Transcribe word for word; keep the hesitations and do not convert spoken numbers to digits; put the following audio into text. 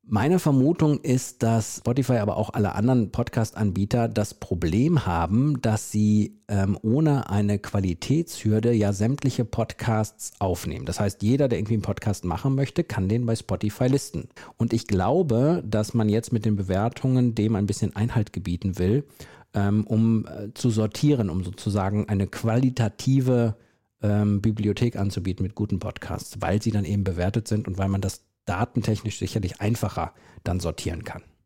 Meine Vermutung ist, dass Spotify, aber auch alle anderen Podcast-Anbieter das Problem haben, dass sie ähm, ohne eine Qualitätshürde ja sämtliche Podcasts aufnehmen. Das heißt, jeder, der irgendwie einen Podcast machen möchte, kann den bei Spotify listen. Und ich glaube, dass man jetzt mit den Bewertungen dem ein bisschen Einhalt gebieten will, ähm, um äh, zu sortieren, um sozusagen eine qualitative ähm, Bibliothek anzubieten mit guten Podcasts, weil sie dann eben bewertet sind und weil man das datentechnisch sicherlich einfacher dann sortieren kann.